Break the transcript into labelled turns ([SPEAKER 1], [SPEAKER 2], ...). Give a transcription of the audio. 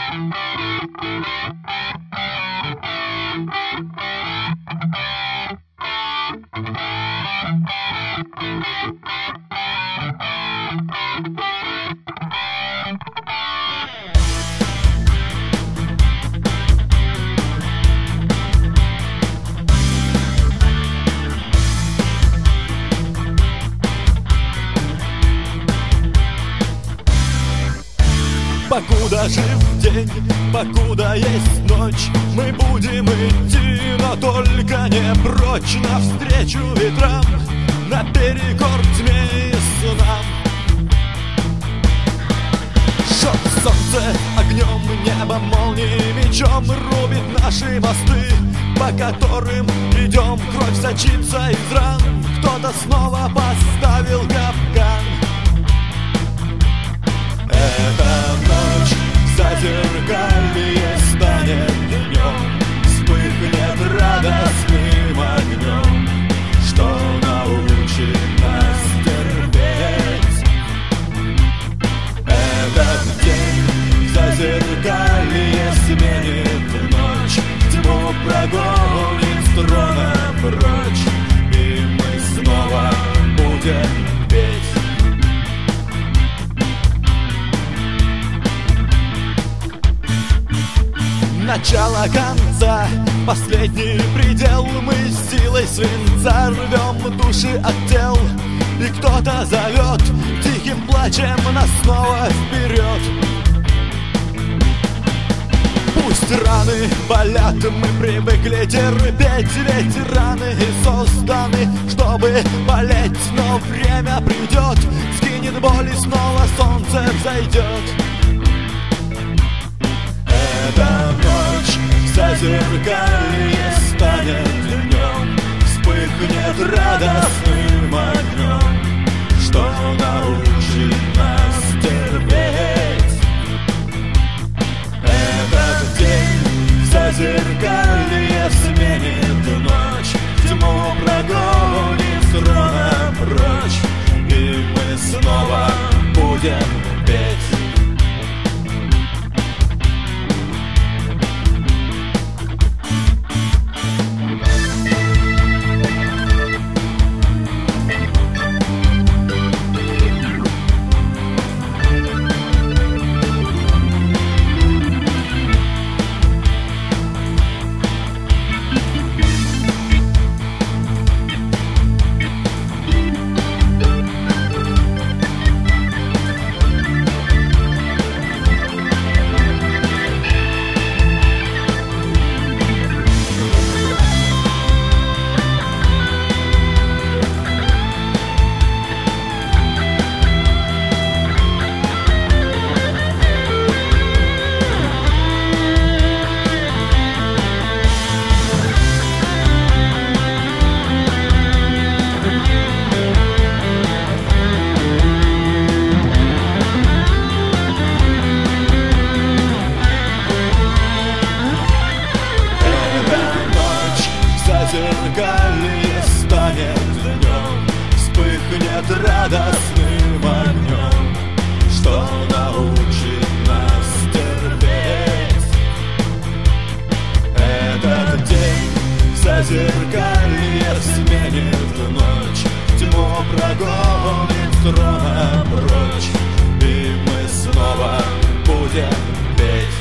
[SPEAKER 1] Покуда жив день, покуда есть ночь, мы будем идти, но только не прочь, навстречу ветрам, наперекор тьме и снам. Жжет солнце огнем, небо молнией мечом рубит наши мосты, по которым идем, кровь сочится из ран, кто-то снова поставил капкан. Эта ночь зазеркалье станет днем, вспыхнет радостным огнем, что научит нас терпеть. Этот день зазеркалье сменит ночь, тьму прогонит с трона прочь, и мы снова будем петь. Начало конца, последний предел, мы силой свинца рвем души от тел, и кто-то зовет тихим плачем нас снова вперед. Пусть раны болят, мы привыкли терпеть, ведь раны созданы, чтобы болеть, но время придет, скинет боль и снова солнце взойдет. Эта ночь зазеркалье станет днем, вспыхнет радостным огнем, что научит нас терпеть. Этот день зазеркалье сменит ночь, тьму прогонит с трона прочь, и мы снова будем петь. Зазеркалье станет днем, вспыхнет радостным огнем, что научит нас терпеть. Этот день зазеркалье сменит ночь, тьму прогонит с трона прочь, и мы снова будем петь.